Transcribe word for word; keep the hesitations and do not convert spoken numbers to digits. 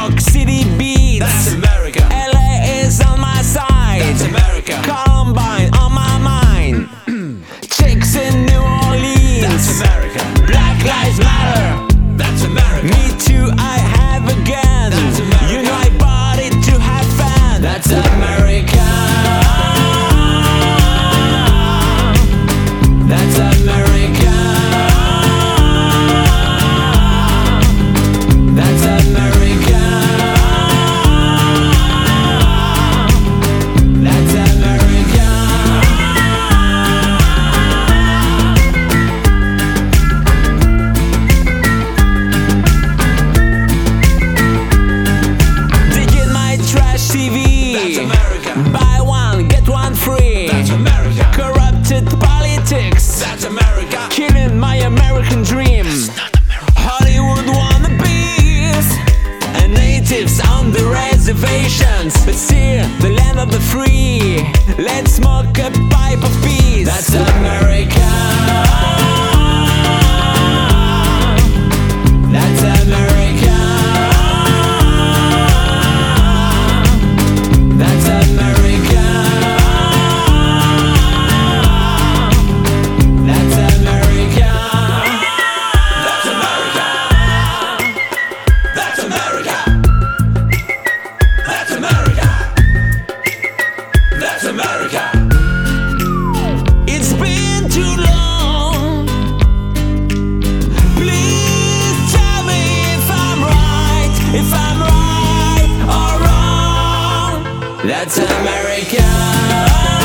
York City beats. That's America. L A is on my side. That's America. Columbine on my mind. Chicks in New Orleans. That's America. Black Lives Matter. That's America. Me too, I have a gun. That's America. You know I bought it to have fun. That's America. That's America. That's America. That's America. Digit my trash T V. That's America. Buy one, get one free. That's America. Corrupted politics. That's America. Killing my American dream. Hollywood wannabes and natives on the reservations, but still the land of the free. Let's smoke a pipe of peace. That's America. That's America. That's America. That's America. That's America. That's America. That's America. That's America. It's been too long. Please tell me if I'm right, if I'm right or wrong. That's America.